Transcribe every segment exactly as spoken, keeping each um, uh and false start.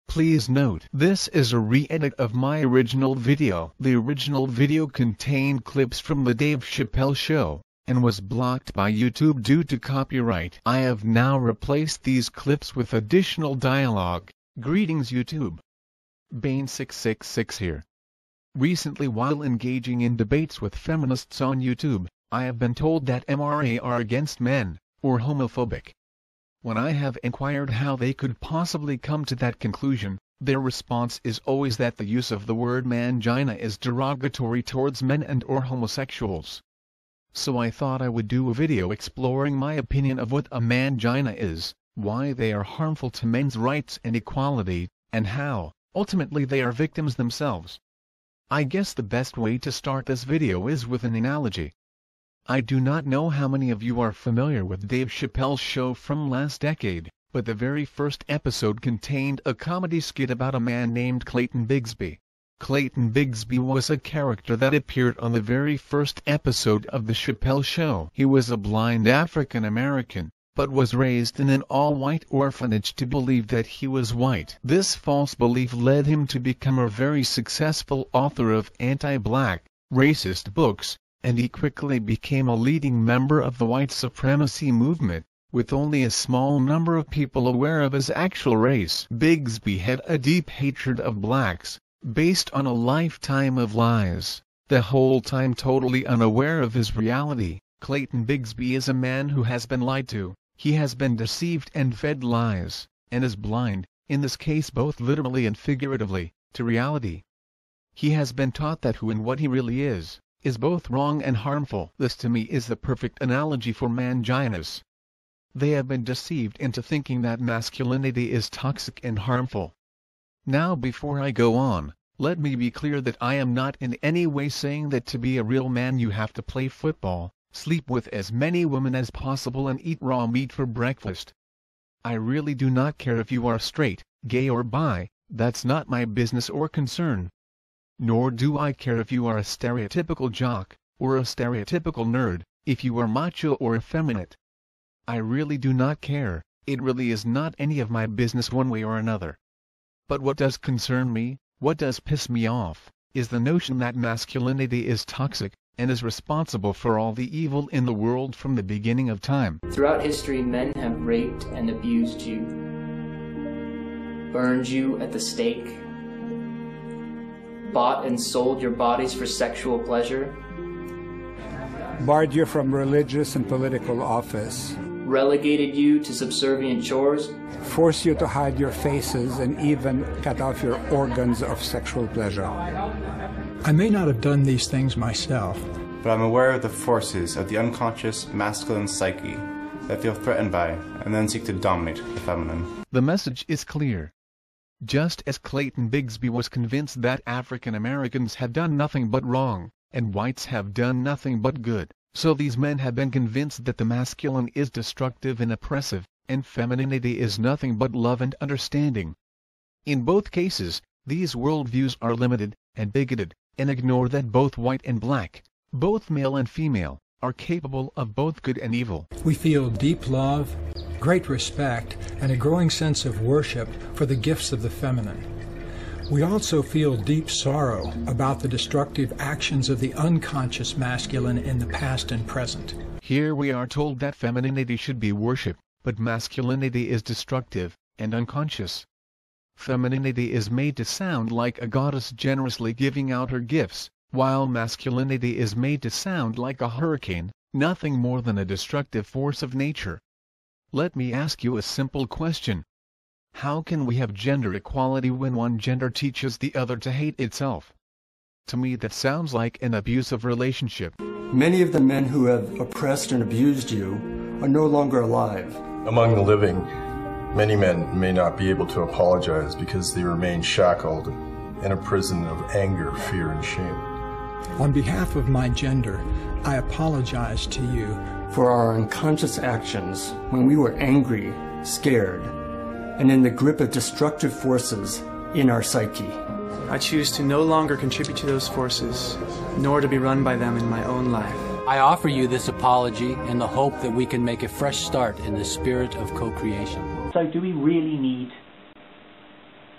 Please note, this is a re-edit of my original video. The original video contained clips from the Dave Chappelle Show, and was blocked by YouTube due to copyright. I have now replaced these clips with additional dialogue. Greetings YouTube. Bane six six six here. Recently, while engaging in debates with feminists on YouTube, I have been told that M R A are against men, or homophobic. When I have inquired how they could possibly come to that conclusion, their response is always that the use of the word mangina is derogatory towards men and or homosexuals. So I thought I would do a video exploring my opinion of what a mangina is, why they are harmful to men's rights and equality, and how, ultimately, they are victims themselves. I guess the best way to start this video is with an analogy. I do not know how many of you are familiar with Dave Chappelle's show from last decade, but the very first episode contained a comedy skit about a man named Clayton Bigsby. Clayton Bigsby was a character that appeared on the very first episode of the Chappelle Show. He was a blind African American, but was raised in an all-white orphanage to believe that he was white. This false belief led him to become a very successful author of anti-black, racist books, and he quickly became a leading member of the white supremacy movement, with only a small number of people aware of his actual race. Bigsby had a deep hatred of blacks, based on a lifetime of lies, the whole time totally unaware of his reality. Clayton Bigsby is a man who has been lied to, he has been deceived and fed lies, and is blind, in this case both literally and figuratively, to reality. He has been taught that who and what he really is, is both wrong and harmful. This to me is the perfect analogy for manginas. They have been deceived into thinking that masculinity is toxic and harmful. Now before I go on, let me be clear that I am not in any way saying that to be a real man you have to play football, sleep with as many women as possible and eat raw meat for breakfast. I really do not care if you are straight, gay or bi, that's not my business or concern. Nor do I care if you are a stereotypical jock, or a stereotypical nerd, if you are macho or effeminate. I really do not care, it really is not any of my business one way or another. But what does concern me, what does piss me off, is the notion that masculinity is toxic, and is responsible for all the evil in the world from the beginning of time. Throughout history, men have raped and abused you, burned you at the stake, bought and sold your bodies for sexual pleasure, barred you from religious and political office, relegated you to subservient chores, forced you to hide your faces, and even cut off your organs of sexual pleasure. I may not have done these things myself, but I'm aware of the forces of the unconscious masculine psyche that feel threatened by and then seek to dominate the feminine. The message is clear. Just as Clayton Bigsby was convinced that African Americans have done nothing but wrong, and whites have done nothing but good, so these men have been convinced that the masculine is destructive and oppressive, and femininity is nothing but love and understanding. In both cases, these worldviews are limited, and bigoted, and ignore that both white and black, both male and female, are capable of both good and evil. We feel deep love, great respect, and a growing sense of worship for the gifts of the feminine. We also feel deep sorrow about the destructive actions of the unconscious masculine in the past and present. Here we are told that femininity should be worshipped, but masculinity is destructive and unconscious. Femininity is made to sound like a goddess generously giving out her gifts, while masculinity is made to sound like a hurricane, nothing more than a destructive force of nature. Let me ask you a simple question. How can we have gender equality when one gender teaches the other to hate itself? To me that sounds like an abusive relationship. Many of the men who have oppressed and abused you are no longer alive. Among the living, many men may not be able to apologize because they remain shackled in a prison of anger, fear, and shame. On behalf of my gender, I apologize to you for our unconscious actions when we were angry, scared, and in the grip of destructive forces in our psyche. I choose to no longer contribute to those forces, nor to be run by them in my own life. I offer you this apology in the hope that we can make a fresh start in the spirit of co-creation. So do we really need to be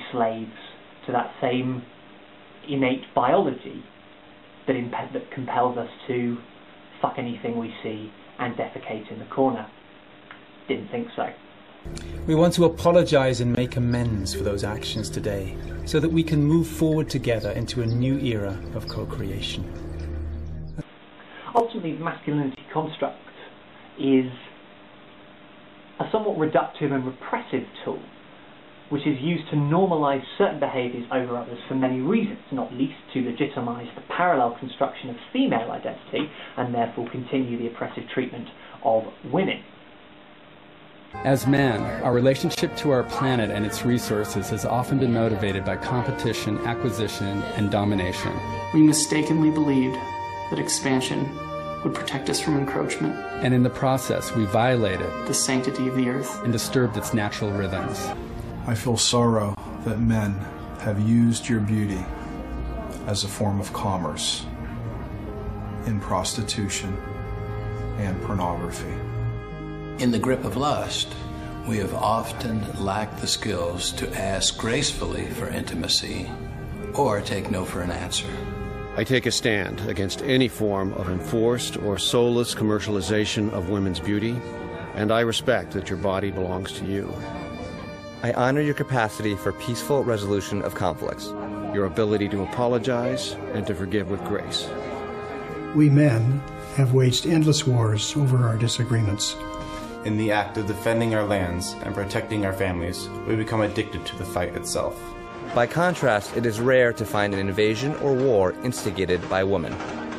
slaves to that same innate biology that, imp- that compels us to fuck anything we see and defecate in the corner. Didn't think so. We want to apologize and make amends for those actions today so that we can move forward together into a new era of co-creation. Ultimately, the masculinity construct is a somewhat reductive and repressive tool which is used to normalize certain behaviors over others for many reasons, not least to legitimize the parallel construction of female identity and therefore continue the oppressive treatment of women. As men, our relationship to our planet and its resources has often been motivated by competition, acquisition, and domination. We mistakenly believed that expansion would protect us from encroachment. And in the process, we violated the sanctity of the earth and disturbed its natural rhythms. I feel sorrow that men have used your beauty as a form of commerce in prostitution and pornography. In the grip of lust, we have often lacked the skills to ask gracefully for intimacy or take no for an answer. I take a stand against any form of enforced or soulless commercialization of women's beauty, and I respect that your body belongs to you. I honor your capacity for peaceful resolution of conflicts, your ability to apologize and to forgive with grace. We men have waged endless wars over our disagreements. In the act of defending our lands and protecting our families, we become addicted to the fight itself. By contrast, it is rare to find an invasion or war instigated by a woman.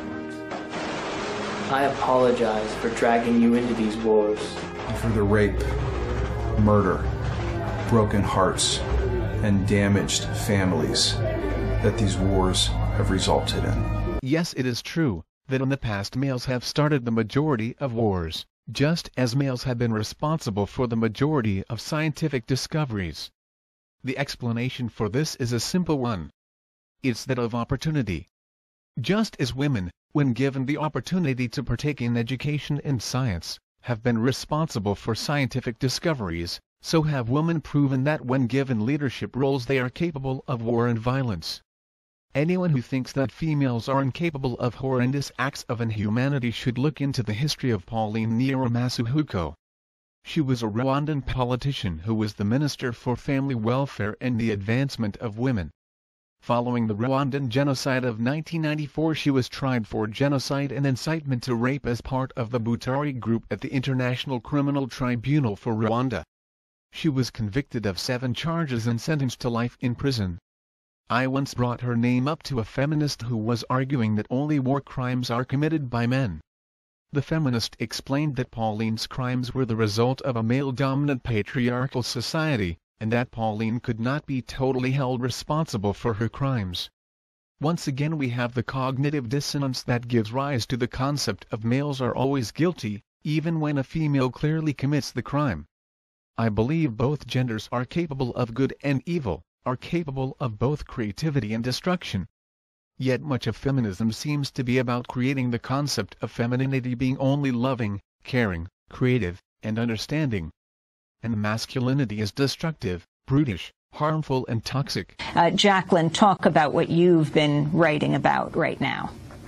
I apologize for dragging you into these wars. For the rape, murder, broken hearts, and damaged families that these wars have resulted in. Yes, it is true that in the past males have started the majority of wars, just as males have been responsible for the majority of scientific discoveries. The explanation for this is a simple one. It's that of opportunity. Just as women, when given the opportunity to partake in education and science, have been responsible for scientific discoveries, so have women proven that when given leadership roles they are capable of war and violence. Anyone who thinks that females are incapable of horrendous acts of inhumanity should look into the history of Pauline Nyiramasu-Huko. She was a Rwandan politician who was the Minister for Family Welfare and the Advancement of Women. Following the Rwandan genocide of nineteen ninety-four, she was tried for genocide and incitement to rape as part of the Butare Group at the International Criminal Tribunal for Rwanda. She was convicted of seven charges and sentenced to life in prison. I once brought her name up to a feminist who was arguing that only war crimes are committed by men. The feminist explained that Pauline's crimes were the result of a male-dominant patriarchal society, and that Pauline could not be totally held responsible for her crimes. Once again we have the cognitive dissonance that gives rise to the concept of males are always guilty, even when a female clearly commits the crime. I believe both genders are capable of good and evil, are capable of both creativity and destruction. Yet much of feminism seems to be about creating the concept of femininity being only loving, caring, creative, and understanding. And masculinity is destructive, brutish, harmful, and toxic. Uh, Jacqueline, talk about what you've been writing about right now.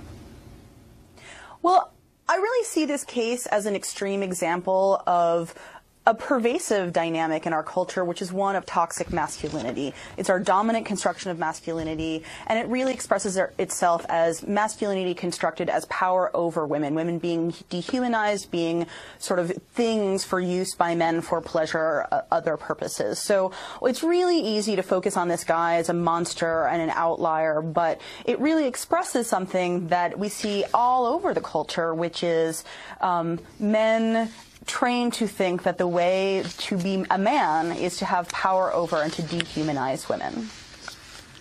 Well, I really see this case as an extreme example of a pervasive dynamic in our culture, which is one of toxic masculinity. It's our dominant construction of masculinity, and it really expresses itself as masculinity constructed as power over women, women being dehumanized, being sort of things for use by men for pleasure or uh, other purposes. So it's really easy to focus on this guy as a monster and an outlier, but it really expresses something that we see all over the culture, which is um, men trained to think that the way to be a man is to have power over and to dehumanize women.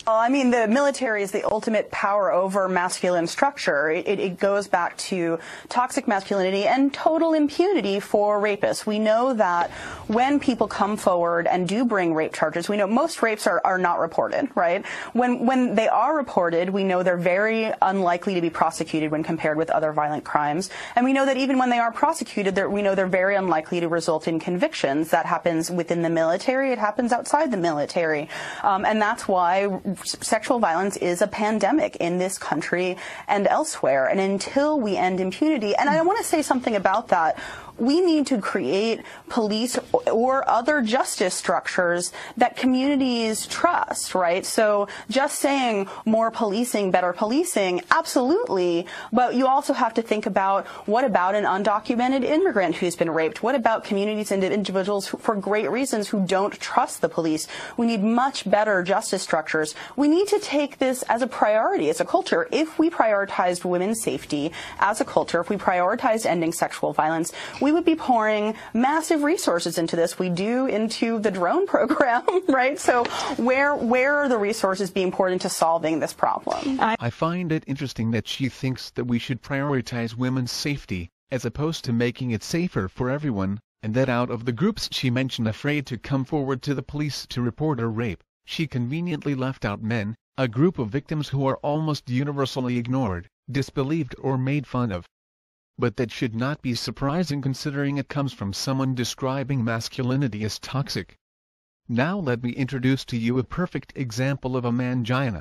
Well, I mean, the military is the ultimate power over masculine structure. It, it, it goes back to toxic masculinity and total impunity for rapists. We know that when people come forward and do bring rape charges, we know most rapes are, are not reported, right? When, when they are reported, we know they're very unlikely to be prosecuted when compared with other violent crimes. And we know that even when they are prosecuted, we know they're very unlikely to result in convictions. That happens within the military. It happens outside the military. Um, and that's why sexual violence is a pandemic in this country and elsewhere. And until we end impunity, and I want to say something about that, we need to create police or other justice structures that communities trust, right? So just saying more policing, better policing, absolutely, but you also have to think about what about an undocumented immigrant who's been raped? What about communities and individuals who, for great reasons, who don't trust the police? We need much better justice structures. We need to take this as a priority, as a culture. If we prioritized women's safety as a culture, if we prioritized ending sexual violence, we would be pouring massive resources into this. We do into the drone program, right? So where where are the resources being poured into solving this problem? I find it interesting that she thinks that we should prioritize women's safety, as opposed to making it safer for everyone, and that out of the groups she mentioned afraid to come forward to the police to report a rape, she conveniently left out men, a group of victims who are almost universally ignored, disbelieved or made fun of. But that should not be surprising considering it comes from someone describing masculinity as toxic. Now let me introduce to you a perfect example of a mangina.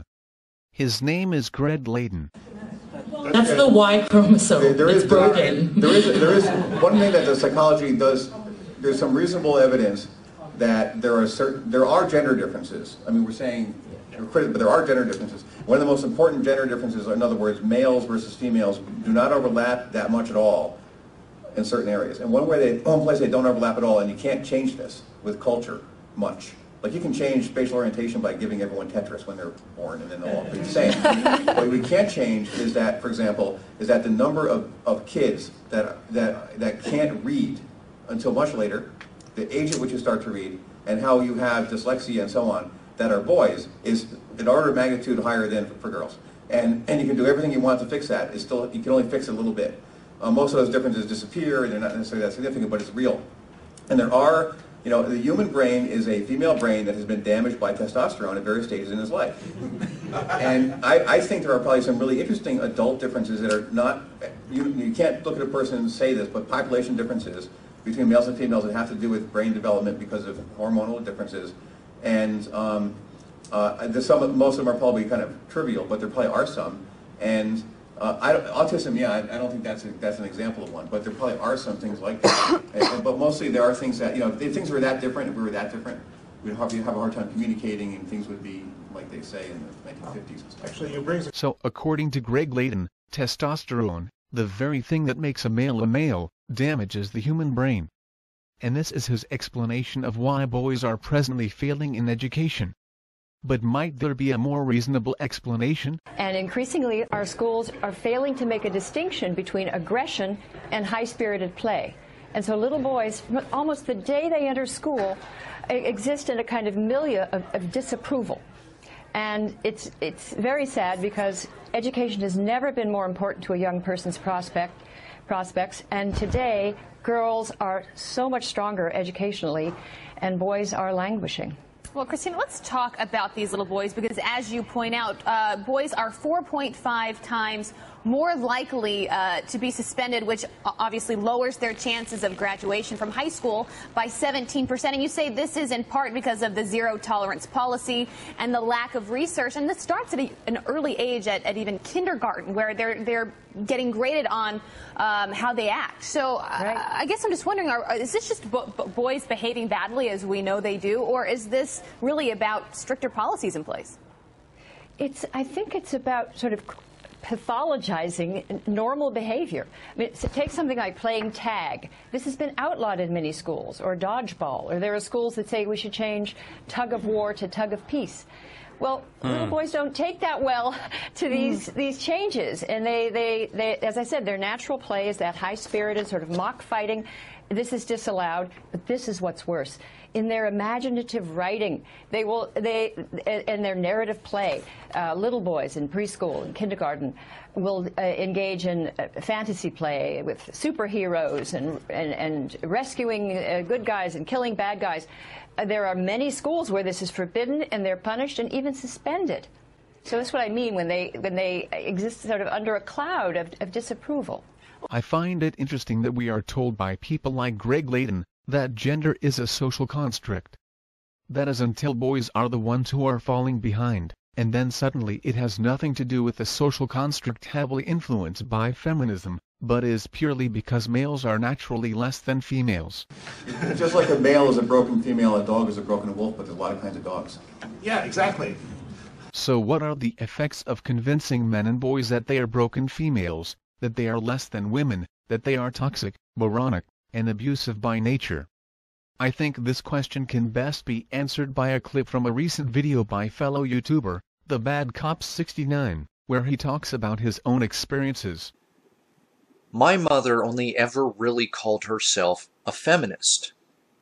His name is Greg Layden. That's the Y chromosome. There is, it's broken. There is, there is one thing that the psychology does. There's some reasonable evidence that there are certain, there are gender differences. I mean, we're saying, but there are gender differences. One of the most important gender differences, in other words, males versus females, do not overlap that much at all in certain areas. And one way they, one place they don't overlap at all, and you can't change this with culture much. Like you can change spatial orientation by giving everyone Tetris when they're born, and then they'll all be the same. What we can't change is that, for example, is that the number of, of kids that that that can't read until much later, the age at which you start to read, and how you have dyslexia and so on, that are boys, is an order of magnitude higher than for, for girls. And and you can do everything you want to fix that. It's still, you can only fix it a little bit. Uh, most of those differences disappear, and they're not necessarily that significant, but it's real. And there are, you know, the human brain is a female brain that has been damaged by testosterone at various stages in his life. And I, I think there are probably some really interesting adult differences that are not, you, you can't look at a person and say this, but population differences between males and females that have to do with brain development because of hormonal differences. And um, uh, there's some, most of them are probably kind of trivial, but there probably are some. And uh, I don't, autism, yeah, I, I don't think that's a, that's an example of one, but there probably are some things like that. and, but mostly there are things that, you know, if things were that different, if we were that different, we'd have, we'd have a hard time communicating, and things would be like they say in the nineteen fifties and stuff. Actually, you bring. So according to Greg Layden, testosterone, the very thing that makes a male a male, damages the human brain. And this is his explanation of why boys are presently failing in education. But might there be a more reasonable explanation? And increasingly, our schools are failing to make a distinction between aggression and high-spirited play. And so little boys, almost the day they enter school, exist in a kind of milieu of, of disapproval. And it's, it's very sad because education has never been more important to a young person's prospect, prospects. And today, girls are so much stronger educationally, and boys are languishing. Well, Christina, let's talk about these little boys, because as you point out, uh, boys are four point five times more likely uh, to be suspended, which obviously lowers their chances of graduation from high school by seventeen percent. And you say this is in part because of the zero tolerance policy and the lack of research. And this starts at a, an early age, at, at even kindergarten, where they're they're getting graded on um, how they act. So right. uh, I guess I'm just wondering, are, is this just bo boys behaving badly as we know they do, or is this really about stricter policies in place? It's, I think it's about sort of pathologizing normal behavior. I mean, so take something like playing tag. This has been outlawed in many schools, or dodgeball, or there are schools that say we should change tug of war to tug of peace. Well, mm. little boys don't take that well to these mm. these changes, and they, they, they, as I said, their natural play is that high-spirited sort of mock fighting. This is disallowed, but this is what's worse. in their imaginative writing. They will, they, in their narrative play, uh, little boys in preschool and kindergarten will uh, engage in uh, fantasy play with superheroes and, and, and rescuing uh, good guys and killing bad guys. Uh, there are many schools where this is forbidden, and they're punished and even suspended. So that's what I mean when they, when they exist sort of under a cloud of, of disapproval. I find it interesting that we are told by people like Greg Layton that gender is a social construct. That is until boys are the ones who are falling behind, and then suddenly it has nothing to do with the social construct heavily influenced by feminism, but is purely because males are naturally less than females. Just like a male is a broken female, a dog is a broken wolf, but there's a lot of kinds of dogs. Yeah, exactly. So what are the effects of convincing men and boys that they are broken females, that they are less than women, that they are toxic, moronic, and abusive by nature? I think this question can best be answered by a clip from a recent video by fellow YouTuber, The Bad Cop sixty-nine, where he talks about his own experiences. My mother only ever really called herself a feminist.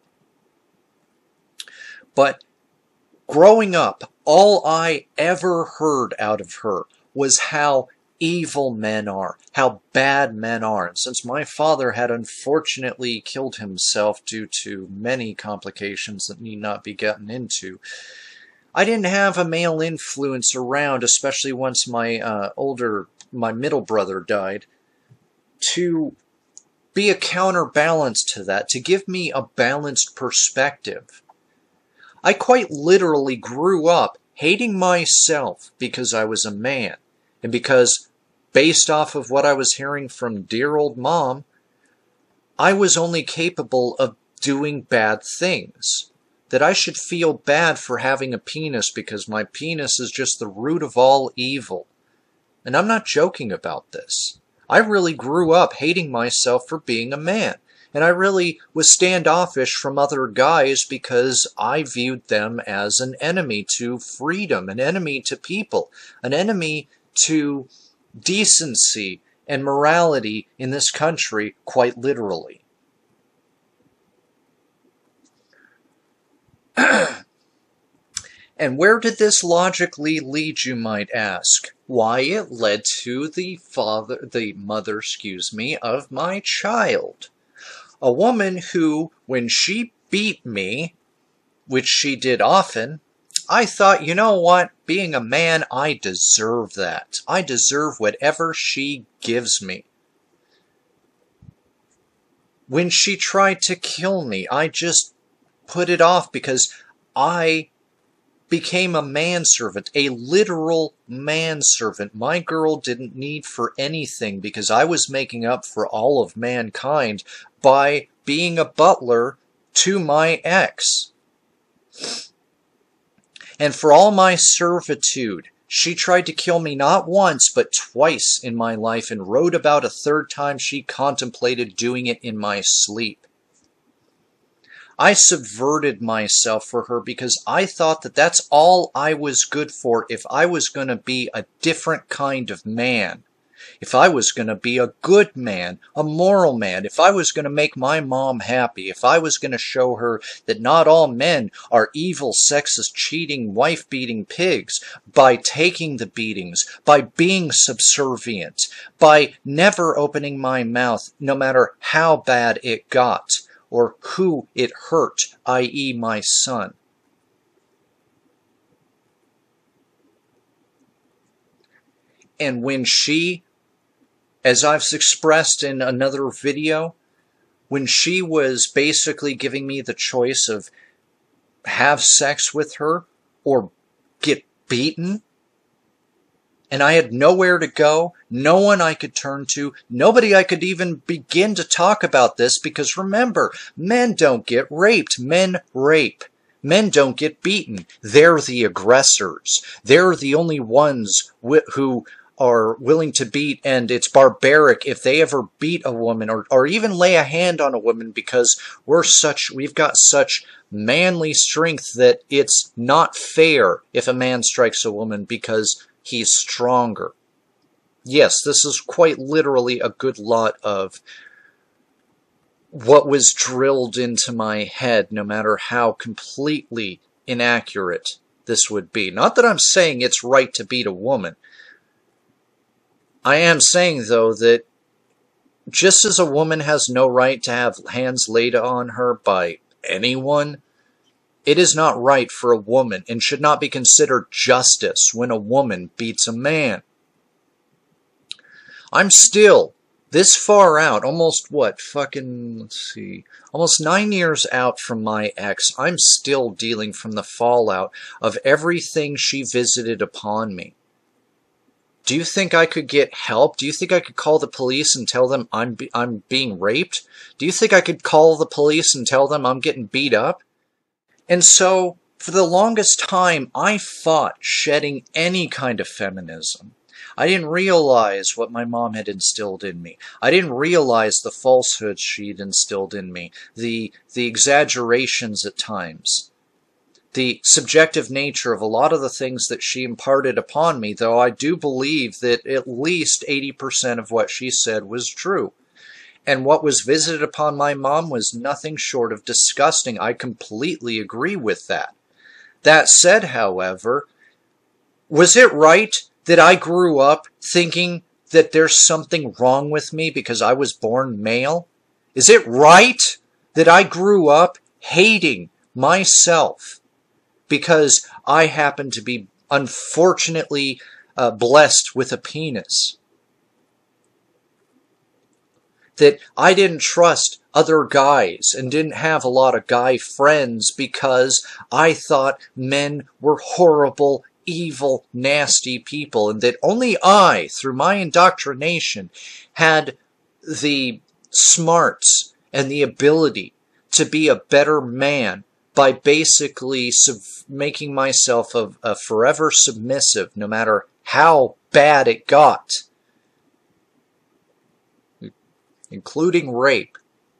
But growing up, all I ever heard out of her was how evil men are, how bad men are. And since my father had unfortunately killed himself due to many complications that need not be gotten into, I didn't have a male influence around, especially once my uh, older, my middle brother died, to be a counterbalance to that, to give me a balanced perspective. I quite literally grew up hating myself because I was a man, and because, based off of what I was hearing from dear old mom, I was only capable of doing bad things. That I should feel bad for having a penis because my penis is just the root of all evil. And I'm not joking about this. I really grew up hating myself for being a man. And I really was standoffish from other guys because I viewed them as an enemy to freedom, an enemy to people, an enemy to decency and morality in this country, quite literally. And where did this logically lead, you might ask? Why, it led to the father, the mother, excuse me, of my child. A woman who, when she beat me, which she did often, I thought, you know what, being a man, I deserve that. I deserve whatever she gives me. When she tried to kill me, I just put it off because I became a manservant, a literal manservant. My girl didn't need for anything because I was making up for all of mankind by being a butler to my ex. And for all my servitude, she tried to kill me not once but twice in my life, and wrote about a third time she contemplated doing it in my sleep. I subverted myself for her because I thought that that's all I was good for if I was going to be a different kind of man. If I was going to be a good man, a moral man, if I was going to make my mom happy, if I was going to show her that not all men are evil, sexist, cheating, wife-beating pigs, by taking the beatings, by being subservient, by never opening my mouth no matter how bad it got, or who it hurt, that is my son. And when she, as I've expressed in another video, when she was basically giving me the choice of have sex with her or get beaten, and I had nowhere to go, no one I could turn to, nobody I could even begin to talk about this, because remember, men don't get raped, men rape. Men don't get beaten. They're the aggressors. They're the only ones who are willing to beat, and it's barbaric if they ever beat a woman or, or even lay a hand on a woman, because we're such, we've got such manly strength that it's not fair if a man strikes a woman because he's stronger. Yes, this is quite literally a good lot of what was drilled into my head, no matter how completely inaccurate this would be. Not that I'm saying it's right to beat a woman. I am saying, though, that just as a woman has no right to have hands laid on her by anyone, it is not right for a woman and should not be considered justice when a woman beats a man. I'm still this far out, almost what, fucking, let's see, almost nine years out from my ex. I'm still dealing from the fallout of everything she visited upon me. Do you think I could get help? Do you think I could call the police and tell them I'm be I'm being raped? Do you think I could call the police and tell them I'm getting beat up? And so, for the longest time, I fought shedding any kind of feminism. I didn't realize what my mom had instilled in me. I didn't realize the falsehoods she'd instilled in me, the, the exaggerations at times, the subjective nature of a lot of the things that she imparted upon me, though I do believe that at least eighty percent of what she said was true. And what was visited upon my mom was nothing short of disgusting. I completely agree with that. That said, however, was it right that I grew up thinking that there's something wrong with me because I was born male? Is it right that I grew up hating myself because I happen to be unfortunately uh, blessed with a penis? That I didn't trust other guys and didn't have a lot of guy friends because I thought men were horrible, evil, nasty people, and that only I, through my indoctrination, had the smarts and the ability to be a better man by basically sub making myself a, a forever submissive, no matter how bad it got, including rape.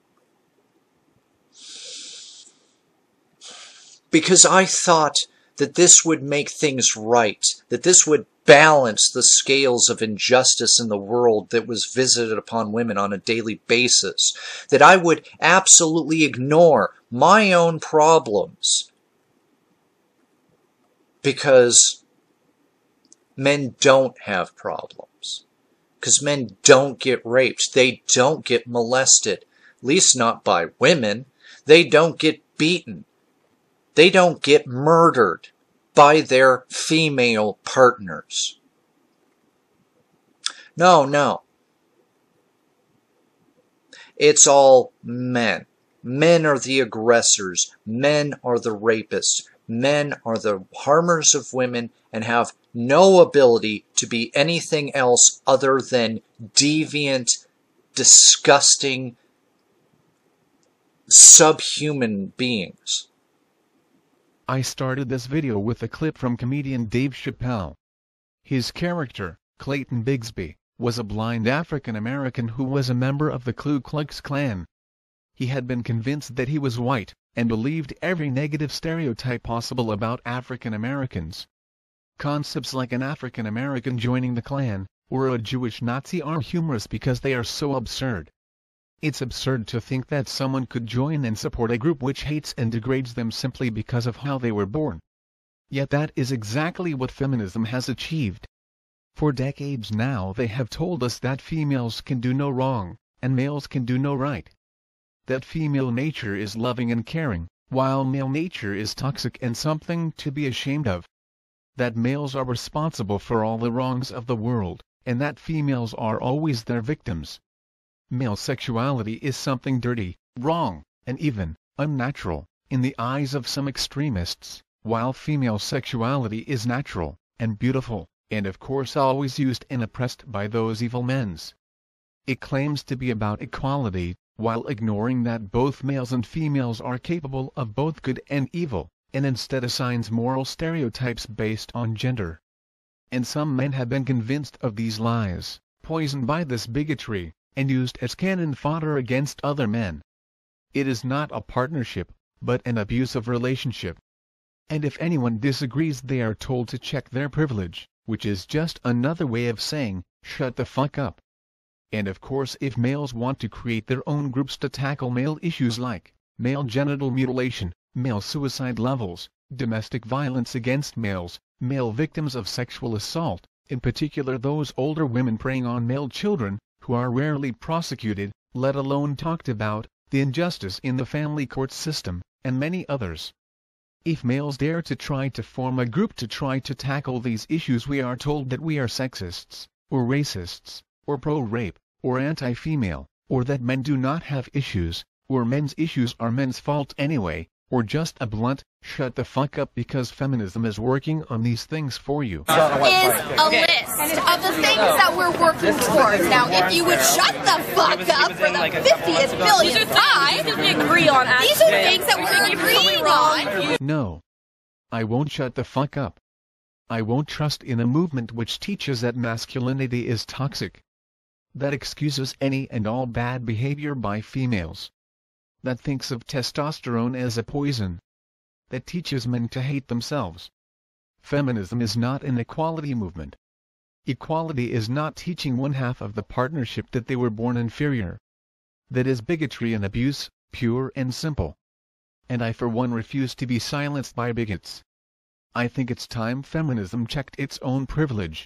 Because I thought that this would make things right, that this would balance the scales of injustice in the world that was visited upon women on a daily basis, that I would absolutely ignore my own problems because men don't have problems, because men don't get raped, they don't get molested, at least not by women, they don't get beaten, they don't get murdered by their female partners. No, no. It's all men. Men are the aggressors. Men are the rapists. Men are the harmers of women and have no ability to be anything else other than deviant, disgusting, subhuman beings. I started this video with a clip from comedian Dave Chappelle. His character, Clayton Bigsby, was a blind African-American who was a member of the Ku Klux Klan. He had been convinced that he was white, and believed every negative stereotype possible about African-Americans. Concepts like an African-American joining the Klan, or a Jewish Nazi are humorous because they are so absurd. It's absurd to think that someone could join and support a group which hates and degrades them simply because of how they were born. Yet that is exactly what feminism has achieved. For decades now they have told us that females can do no wrong, and males can do no right. That female nature is loving and caring, while male nature is toxic and something to be ashamed of. That males are responsible for all the wrongs of the world, and that females are always their victims. Male sexuality is something dirty, wrong, and even unnatural in the eyes of some extremists, while female sexuality is natural and beautiful, and of course always used and oppressed by those evil men's. It claims to be about equality, while ignoring that both males and females are capable of both good and evil, and instead assigns moral stereotypes based on gender. And some men have been convinced of these lies, poisoned by this bigotry, and used as cannon fodder against other men. It is not a partnership, but an abusive relationship. And if anyone disagrees, they are told to check their privilege, which is just another way of saying, shut the fuck up. And of course, if males want to create their own groups to tackle male issues like male genital mutilation, male suicide levels, domestic violence against males, male victims of sexual assault, in particular those older women preying on male children, who are rarely prosecuted, let alone talked about, the injustice in the family court system, and many others. If males dare to try to form a group to try to tackle these issues, we are told that we are sexists, or racists, or pro-rape, or anti-female, or that men do not have issues, or men's issues are men's fault anyway, or just a blunt, shut the fuck up because feminism is working on these things for you. Is a list of the things that we're working towards. Now, if you would shut the fuck up for the fiftieth millionth time, agree on these are things that we're agreeing on. No. I won't shut the fuck up. I won't trust in a movement which teaches that masculinity is toxic, that excuses any and all bad behavior by females, that thinks of testosterone as a poison, that teaches men to hate themselves. Feminism is not an equality movement. Equality is not teaching one half of the partnership that they were born inferior. That is bigotry and abuse, pure and simple. And I for one refuse to be silenced by bigots. I think it's time feminism checked its own privilege.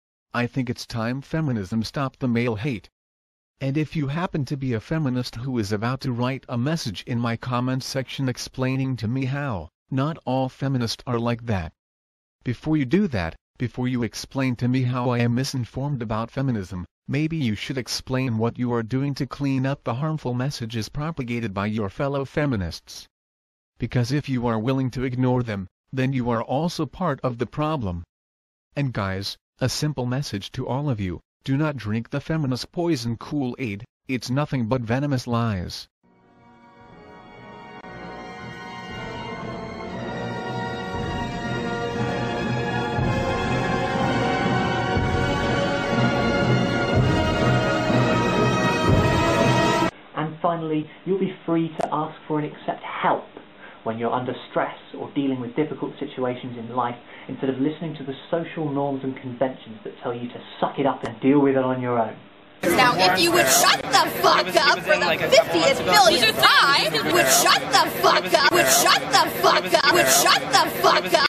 I think it's time feminism stopped the male hate. And if you happen to be a feminist who is about to write a message in my comments section explaining to me how not all feminists are like that, before you do that, before you explain to me how I am misinformed about feminism, maybe you should explain what you are doing to clean up the harmful messages propagated by your fellow feminists. Because if you are willing to ignore them, then you are also part of the problem. And guys, a simple message to all of you: do not drink the feminist poison Kool-Aid, it's nothing but venomous lies. And finally, you'll be free to ask for and accept help when you're under stress or dealing with difficult situations in life, instead of listening to the social norms and conventions that tell you to suck it up and deal with it on your own. Now, if you would shut the fuck up for the fiftieth millionth time, would shut the fuck up, would shut the fuck up, would shut the fuck up.